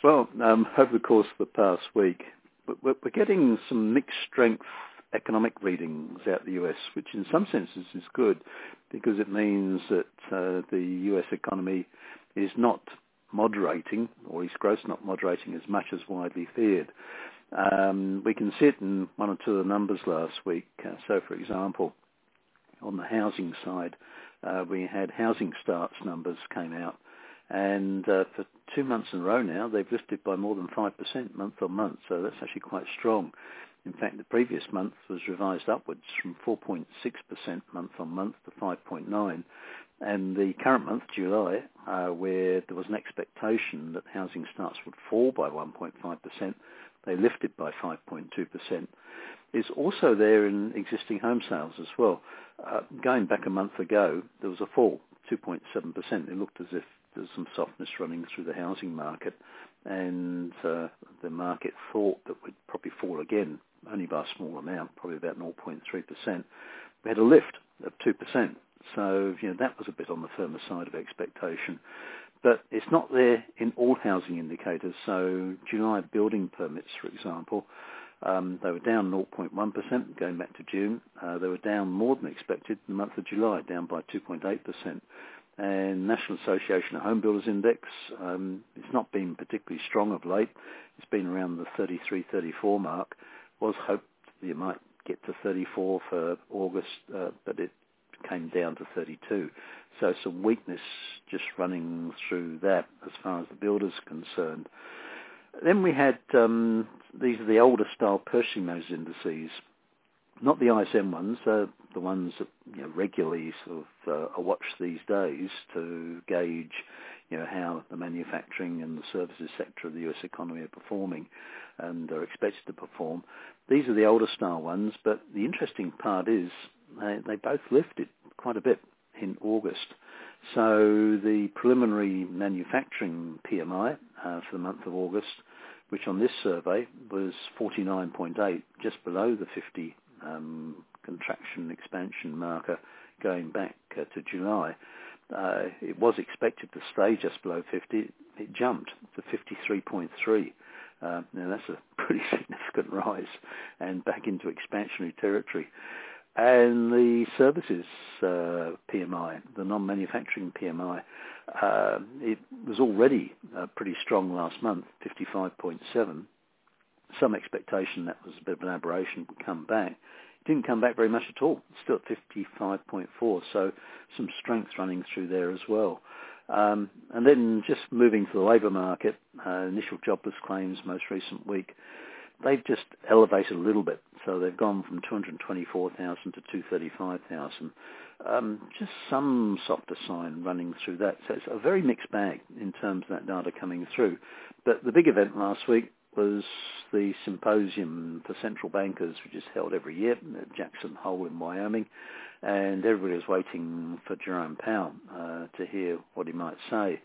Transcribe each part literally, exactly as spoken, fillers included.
Well, um, over the course of the past week, we're, we're getting some mixed strength economic readings out the U S, which in some senses is good because it means that uh, the U S economy is not moderating, or its growth not moderating as much as widely feared. Um, we can see it in one or two of the numbers last week. Uh, so, for example, on the housing side, uh, we had housing starts numbers came out, and uh, for two months in a row now, they've lifted by more than five percent month on month, so that's actually quite strong. In fact, the previous month was revised upwards from four point six percent month on month to five point nine percent. And the current month, July, uh, where there was an expectation that housing starts would fall by one point five percent, they lifted by five point two percent. Is also there in existing home sales as well. Uh, going back a month ago, there was a fall, two point seven percent. It looked as if there was some softness running through the housing market, and uh, the market thought that would probably fall again, only by a small amount, probably about zero point three percent. We had a lift of two percent. So, you know, that was a bit on the firmer side of expectation. But it's not there in all housing indicators. So July building permits, for example, um, they were down zero point one percent going back to June. Uh, they were down more than expected in the month of July, down by two point eight percent. And National Association of Home Builders Index, um, it's not been particularly strong of late. It's been around the thirty-three, thirty-four mark. Was hoped that you might get to thirty-four for August, uh, but it came down to thirty-two. So some weakness just running through that as far as the builders are concerned. Then we had, um, these are the older style purchasing managers indices, not the I S M ones, uh, the ones that you know, regularly sort of uh, are watched these days to gauge you know, how the manufacturing and the services sector of the U S economy are performing and are expected to perform. These are the older style ones, but the interesting part is they, they both lifted quite a bit in August. So the preliminary manufacturing P M I uh, for the month of August, which on this survey was forty-nine point eight, just below the fifty um, contraction expansion marker going back uh, to July. Uh, it was expected to stay just below fifty. It jumped to fifty-three point three. Uh, now that's a pretty significant rise and back into expansionary territory. And the services uh, P M I, the non-manufacturing P M I, uh, it was already uh, pretty strong last month, fifty-five point seven. Some expectation that was a bit of an aberration would come back. It didn't come back very much at all. It's still at fifty-five point four, so some strength running through there as well. Um, and then just moving to the labour market, uh, initial jobless claims most recent week, they've just elevated a little bit. So they've gone from two hundred twenty-four thousand to two hundred thirty-five thousand. Um, just some softer sign running through that. So it's a very mixed bag in terms of that data coming through. But the big event last week was the symposium for central bankers, which is held every year at Jackson Hole in Wyoming. And everybody was waiting for Jerome Powell uh, to hear what he might say.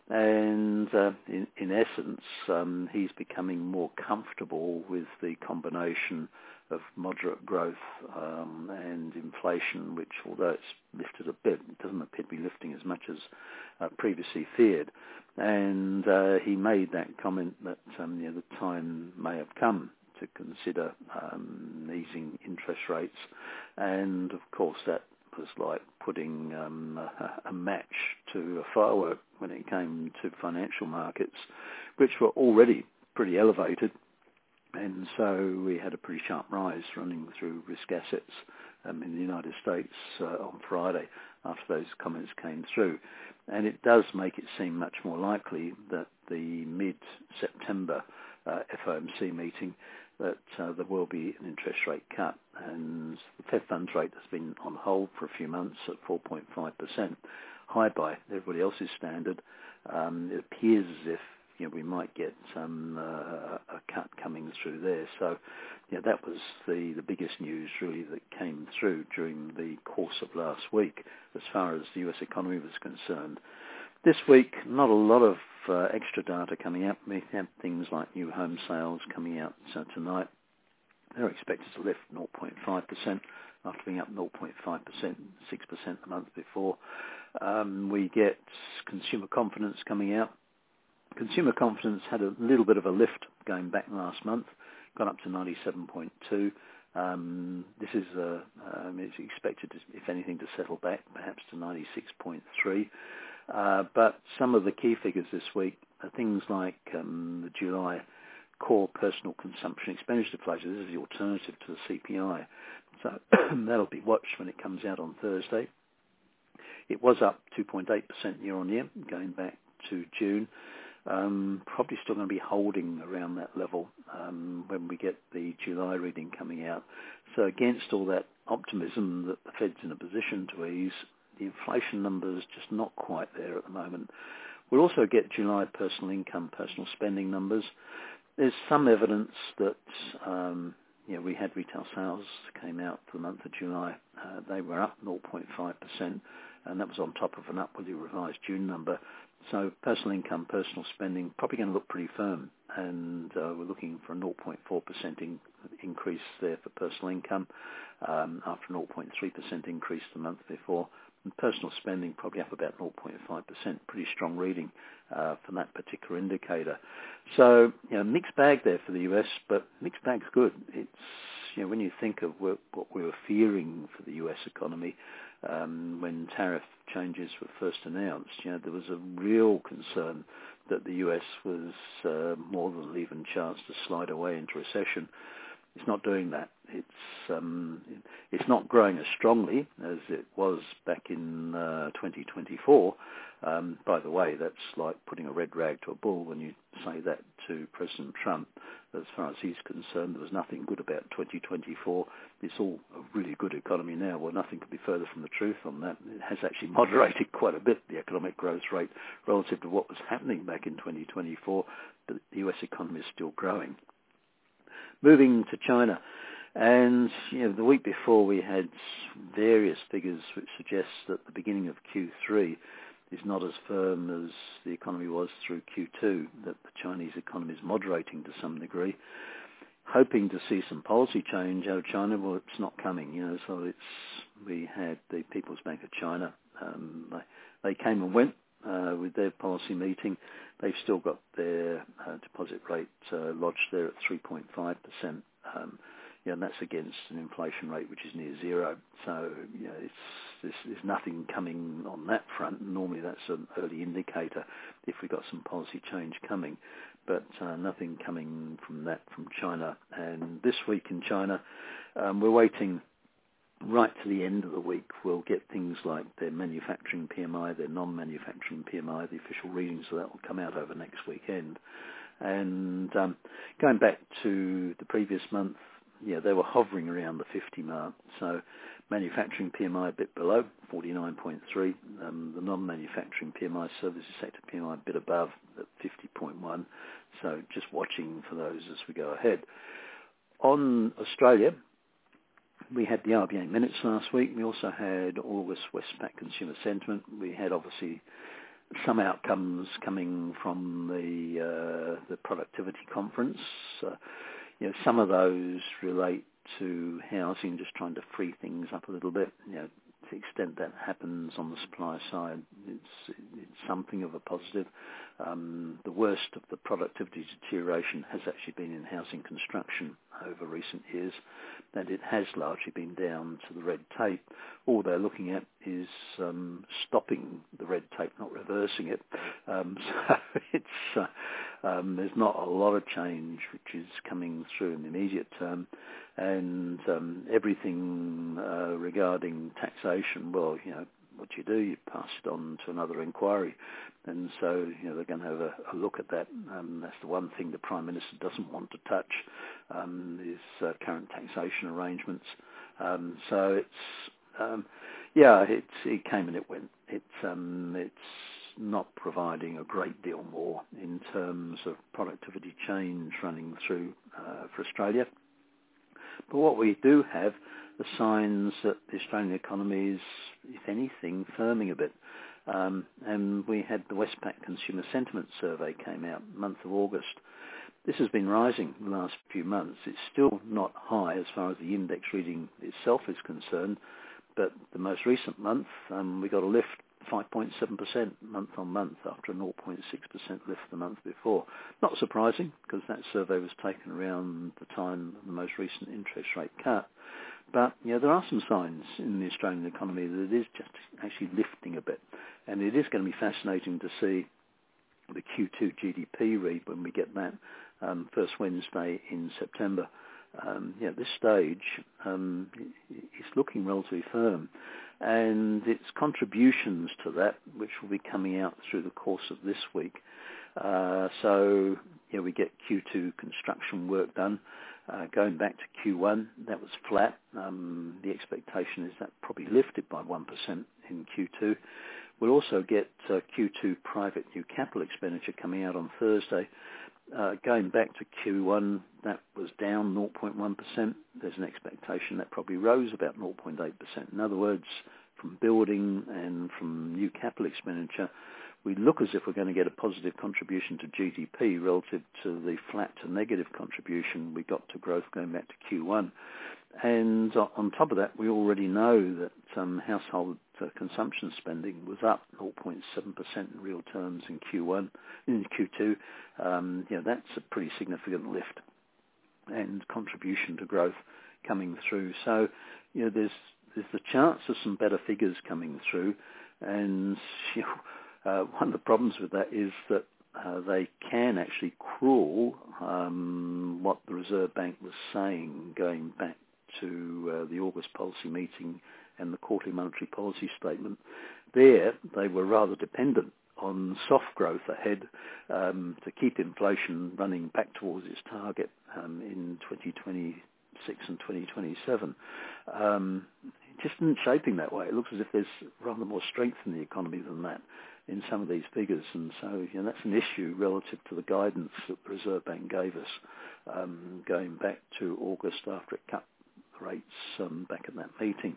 And uh, in, in essence, um, he's becoming more comfortable with the combination of moderate growth um, and inflation, which, although it's lifted a bit, it doesn't appear to be lifting as much as uh, previously feared. And uh, he made that comment that um, you know, the time may have come to consider um, easing interest rates. And, of course, that was like putting um, a, a match to a firework when it came to financial markets, which were already pretty elevated. And so we had a pretty sharp rise running through risk assets um, in the United States uh, on Friday after those comments came through. And it does make it seem much more likely that the mid-September uh, F O M C meeting that uh, there will be an interest rate cut. And the Fed funds rate has been on hold for a few months at four point five percent, high by everybody else's standard. Um, it appears as if you know, we might get some uh, a cut coming through there. So you know, that was the, the biggest news really that came through during the course of last week as far as the U S economy was concerned. This week, not a lot of uh, extra data coming out. We have things like new home sales coming out uh, tonight. They're expected to lift zero point five percent after being up zero point five percent, six percent the month before. Um, we get consumer confidence coming out. Consumer confidence had a little bit of a lift going back last month, gone up to ninety-seven point two. Um, this is uh, um, it's expected, to, if anything, to settle back perhaps to ninety-six point three. Uh, but some of the key figures this week are things like um, the July core personal consumption expenditure deflation. This is the alternative to the C P I. So that'll be watched when it comes out on Thursday. It was up two point eight percent year on year, going back to June. Um, probably still going to be holding around that level um, when we get the July reading coming out. So against all that optimism that the Fed's in a position to ease, the inflation numbers just not quite there at the moment. We'll also get July personal income, personal spending numbers. There's some evidence that um, you know, we had retail sales came out for the month of July. Uh, they were up zero point five percent, and that was on top of an upwardly revised June number. So personal income, personal spending, probably going to look pretty firm, and uh, we're looking for a zero point four percent in, increase there for personal income um, after a zero point three percent increase the month before. And personal spending probably up about zero point five percent, pretty strong reading uh, from that particular indicator. So, you know, mixed bag there for the U S, but mixed bag's good. It's, you know, when you think of what, what we were fearing for the U S economy um, when tariff changes were first announced, you know, there was a real concern that the U S was uh, more than an even chance to slide away into recession. It's not doing that. It's um, it's not growing as strongly as it was back in uh, twenty twenty-four. Um, by the way, that's like putting a red rag to a bull when you say that to President Trump. As far as he's concerned, there was nothing good about twenty twenty-four. It's all a really good economy now. Well, nothing could be further from the truth on that. It has actually moderated quite a bit, the economic growth rate, relative to what was happening back in twenty twenty-four. But the U S economy is still growing. Moving to China, and you know, the week before we had various figures which suggest that the beginning of Q three is not as firm as the economy was through Q two, that the Chinese economy is moderating to some degree. Hoping to see some policy change out of China, well, it's not coming, you know, so it's, we had the People's Bank of China, um, they, they came and went uh, with their policy meeting. They've still got their uh, deposit rate uh, lodged there at three point five percent. Um, yeah, and that's against an inflation rate which is near zero. So, you know, it's, there's, there's nothing coming on that front. Normally that's an early indicator if we've got some policy change coming, but uh, nothing coming from that from China. And this week in China, um, we're waiting right to the end of the week. We'll get things like their manufacturing P M I, their non-manufacturing P M I, the official readings of that will come out over next weekend. And um, going back to the previous month, yeah, they were hovering around the fifty mark. So manufacturing P M I a bit below, forty-nine point three. Um, the non-manufacturing P M I, services sector P M I a bit above at fifty point one. So just watching for those as we go ahead. On Australia, we had the R B A minutes last week. We also had August Westpac consumer sentiment. We had obviously some outcomes coming from the uh, the productivity conference. Uh, you know, some of those relate to housing, just trying to free things up a little bit. You know, to the extent that happens on the supply side, it's, it's something of a positive. Um, the worst of the productivity deterioration has actually been in housing construction over recent years, and it has largely been down to the red tape. All they're looking at is um, stopping the red tape, not reversing it. Um, so it's uh, um, there's not a lot of change which is coming through in the immediate term, and um, everything uh, regarding taxation, well, you know, what you do, you pass it on to another inquiry. And so, you know, they're going to have a, a look at that. Um, that's the one thing the Prime Minister doesn't want to touch, um, is uh, current taxation arrangements. Um, so it's, um, yeah, it's, it came and it went. It's, um, it's not providing a great deal more in terms of productivity change running through uh, for Australia. But what we do have are signs that the Australian economy is, if anything, firming a bit. Um, and we had the Westpac Consumer Sentiment Survey came out month of August. This has been rising the last few months. It's still not high as far as the index reading itself is concerned, but the most recent month um, we got a lift five point seven percent month on month after a zero point six percent lift the month before. Not surprising, because that survey was taken around the time of the most recent interest rate cut. But, you know, there are some signs in the Australian economy that it is just actually lifting a bit. And it is going to be fascinating to see the Q two G D P read when we get that um, first Wednesday in September. Um, yeah, at this stage, um, it's looking relatively firm. And its contributions to that, which will be coming out through the course of this week. Uh, so, yeah, we get Q two construction work done. Uh, going back to Q one, that was flat. Um, the expectation is that probably lifted by one percent in Q two. We'll also get uh, Q two private new capital expenditure coming out on Thursday. Uh, going back to Q one, that was down zero point one percent. There's an expectation that probably rose about zero point eight percent. In other words, from building and from new capital expenditure, we look as if we're going to get a positive contribution to G D P relative to the flat to negative contribution we got to growth going back to Q one. And on top of that, we already know that um, household uh, consumption spending was up zero point seven percent in real terms in Q one, in Q two. Um, you know, that's a pretty significant lift and contribution to growth coming through. So, you know, there's there's the chance of some better figures coming through, and you know, uh, one of the problems with that is that Uh, they can actually crawl um, what the Reserve Bank was saying going back to uh, the August policy meeting and the quarterly monetary policy statement. There, they were rather dependent on soft growth ahead um, to keep inflation running back towards its target um, in twenty twenty-six and twenty twenty-seven. Um, it just isn't shaping that way. It looks as if there's rather more strength in the economy than that in some of these figures, and so you know, that's an issue relative to the guidance that the Reserve Bank gave us um, going back to August after it cut the rates um, back at that meeting.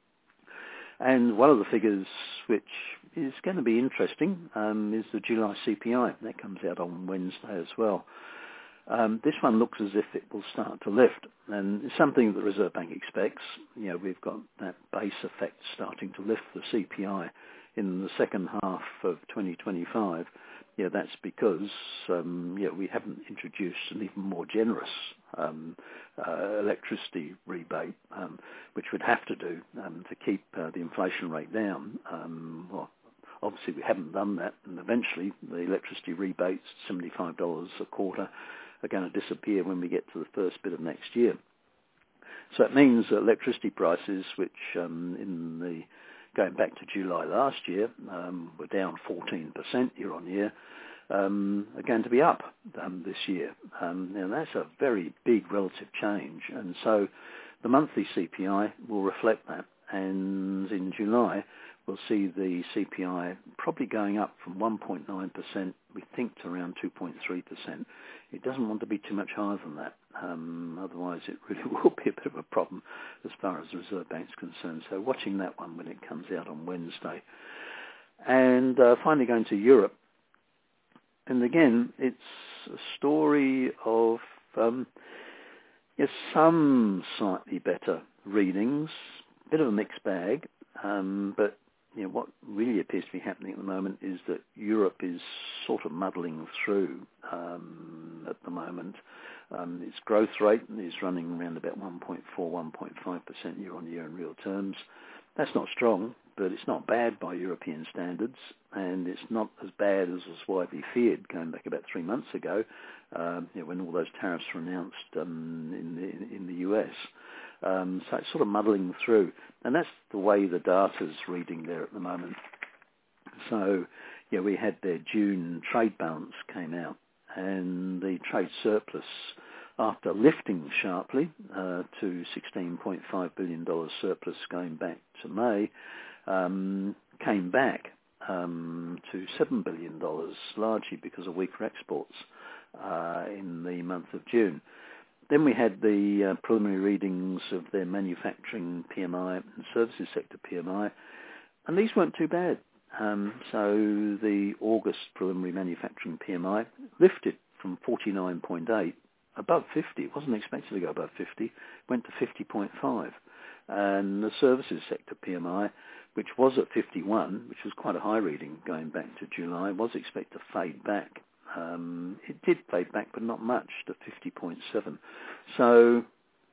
And one of the figures which is going to be interesting um, is the July C P I. That comes out on Wednesday as well. Um, this one looks as if it will start to lift, and it's something that the Reserve Bank expects. You know, we've got that base effect starting to lift the C P I in the second half of twenty twenty-five. Yeah, that's because um, yeah, we haven't introduced an even more generous um, uh, electricity rebate, um, which we'd have to do um, to keep uh, the inflation rate down. Um, well, obviously we haven't done that, and eventually the electricity rebates, seventy-five dollars a quarter, are going to disappear when we get to the first bit of next year. So it means that electricity prices, which um, in the going back to July last year, um, were down fourteen percent year on year, um, are going to be up um, this year. Um, now that's a very big relative change, and so the monthly C P I will reflect that. And in July, we'll see the C P I probably going up from one point nine percent, we think, to around two point three percent. It doesn't want to be too much higher than that. Um, otherwise, it really will be a bit of a problem as far as the Reserve Bank's concerned. So watching that one when it comes out on Wednesday. And uh, finally going to Europe. And again, it's a story of um, yes, some slightly better readings, a bit of a mixed bag, um, but you know, what really appears to be happening at the moment is that Europe is sort of muddling through um, at the moment. Um, its growth rate is running around about one point four, one point five percent year on year in real terms. That's not strong, but it's not bad by European standards, and it's not as bad as was widely feared going back about three months ago, um, you know, when all those tariffs were announced um, in, the, in the U S. Um, so it's sort of muddling through, and that's the way the data's reading there at the moment. So, yeah, we had their June trade balance came out, and the trade surplus, after lifting sharply uh, to sixteen point five billion dollars surplus going back to May, um, came back um, to seven billion dollars, largely because of weaker exports uh, in the month of June. Then we had the uh, preliminary readings of their manufacturing P M I and services sector P M I, and these weren't too bad. Um, so the August preliminary manufacturing P M I lifted from forty-nine point eight, above fifty. It wasn't expected to go above fifty, went to fifty point five. And the services sector P M I, which was at fifty-one, which was quite a high reading going back to July, was expected to fade back. Um, it did fade back, but not much, to fifty point seven. So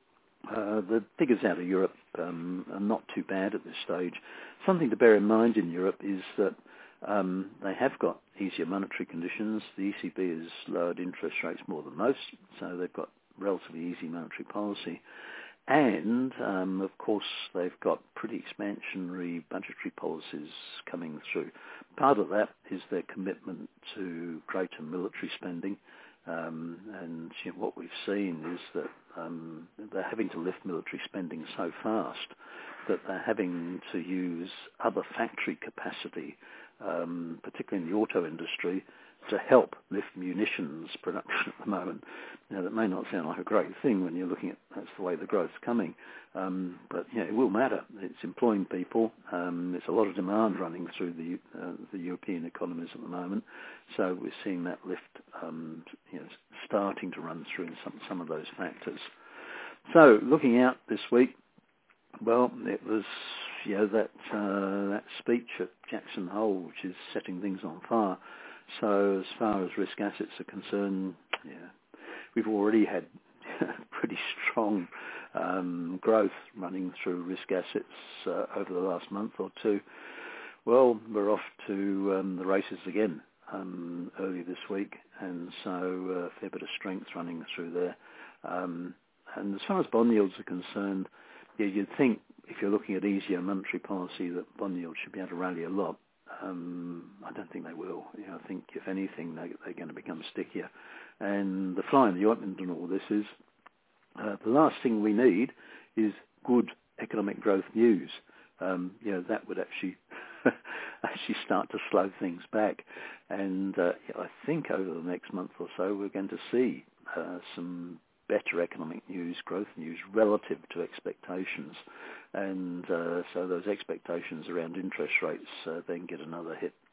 uh, the figures out of Europe um, are not too bad at this stage. Something to bear in mind in Europe is that um, they have got easier monetary conditions. The E C B has lowered interest rates more than most, so they've got relatively easy monetary policy. And, um, of course, they've got pretty expansionary budgetary policies coming through. Part of that is their commitment to greater military spending. Um, and you know, what we've seen is that um, they're having to lift military spending so fast that they're having to use other factory capacity, um, particularly in the auto industry, to help lift munitions production at the moment. Now, that may not sound like a great thing when you're looking at that's the way the growth's coming, um, but you know, it will matter. It's employing people. Um, there's a lot of demand running through the uh, the European economies at the moment, so we're seeing that lift um, you know, starting to run through in some, some of those factors. So, looking out this week, well, it was you know that uh, that speech at Jackson Hole, which is setting things on fire. So as far as risk assets are concerned, yeah, we've already had pretty strong um, growth running through risk assets uh, over the last month or two. Well, we're off to um, the races again um, early this week, and so uh, a fair bit of strength running through there. Um, and as far as bond yields are concerned, yeah, you'd think if you're looking at easier monetary policy that bond yields should be able to rally a lot. Um, I don't think they will. You know, I think, if anything, they, they're going to become stickier. And the fly in the ointment in all this is uh, the last thing we need is good economic growth news. Um, you know, that would actually actually start to slow things back. And uh, I think over the next month or so, we're going to see uh, some better economic news, growth news relative to expectations. And uh, so those expectations around interest rates uh, then get another hit